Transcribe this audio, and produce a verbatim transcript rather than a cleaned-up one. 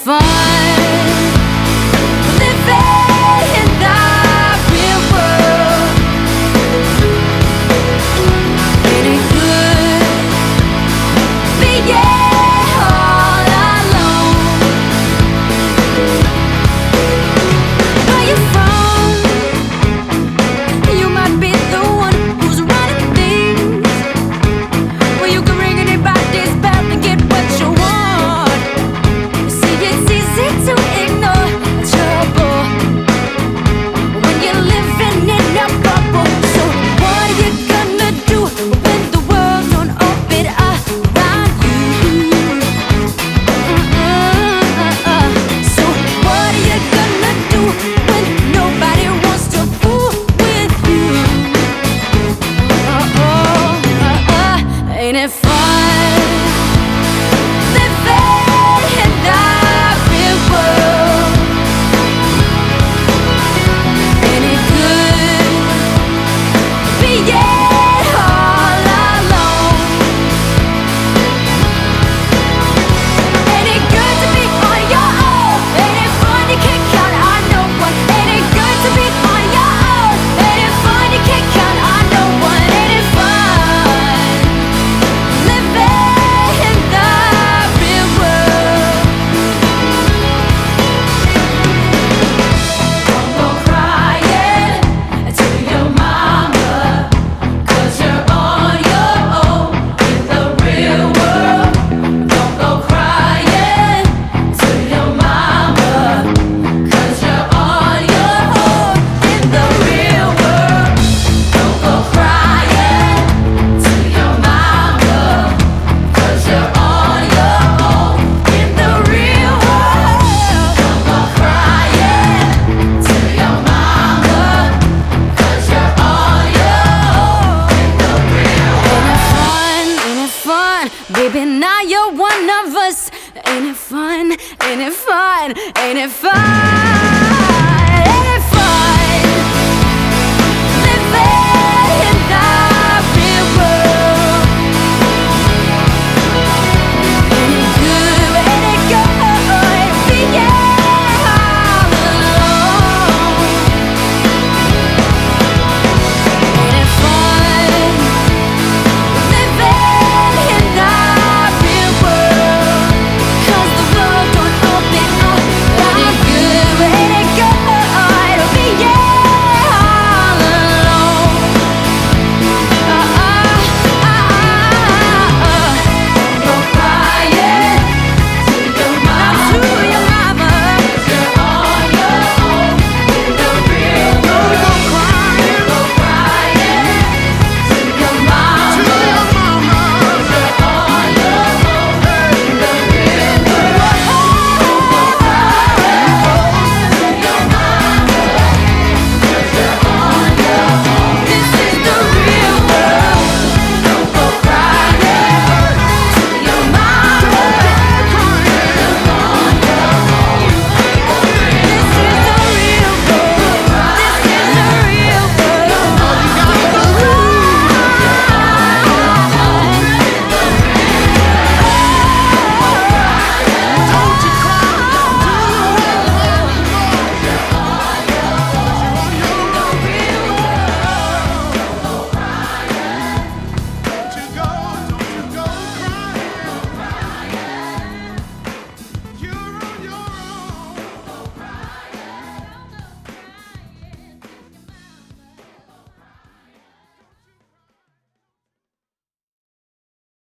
fun living in the real world? Ain't it good being all alone? Where you from? You might be the one who's running things, where you can ring anybody's bell and get what you want. See, it's easy to ignore trouble when you're living in a bubble. So what are you gonna do when the world don't orbit around you? Uh-uh-uh-uh. So what are you gonna do when nobody wants to fool with you? Uh-oh-uh-uh. Ain't it fun living in the real world? Ain't it good being all alone? Ain't it good to be on your own? Ain't it fun you can't count on no one? Ain't it good to be on your own? Ain't it fun you can't count on no one? Ain't it fun living in the real world? Don't go crying to your mama, 'cause you're on your own in the real world. Don't go crying to your mama, 'cause you're on your own in the real world. Don't go crying to your mama, 'cause you're on your own in the real world. Don't go crying to your mama, 'cause you're on your own in the real world. Ain't it fun? Ain't it fun? Baby, now you're one of us. Ain't it fun? Ain't it fun? Ain't it fun?